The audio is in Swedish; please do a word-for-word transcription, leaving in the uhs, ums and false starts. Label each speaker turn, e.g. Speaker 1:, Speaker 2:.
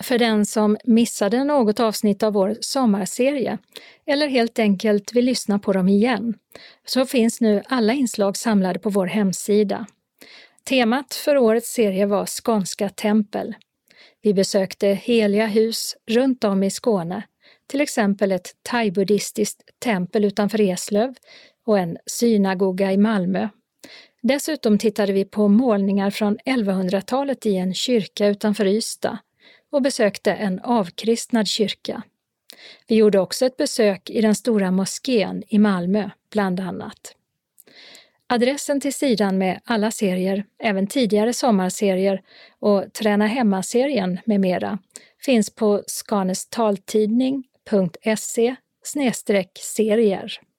Speaker 1: För den som missade något avsnitt av vår sommarserie eller helt enkelt vill lyssna på dem igen, så finns nu alla inslag samlade på vår hemsida. Temat för årets serie var skånska tempel. Vi besökte heliga hus runt om i Skåne, till exempel ett thai-buddhistiskt tempel utanför Eslöv och en synagoga i Malmö. Dessutom tittade vi på målningar från elvahundratalet i en kyrka utanför Ystad och besökte en avkristnad kyrka. Vi gjorde också ett besök i den stora moskén i Malmö, bland annat. Adressen till sidan med alla serier, även tidigare sommarserier och Träna hemma-serien med mera, finns på skanestaltidning punkt se slash serier.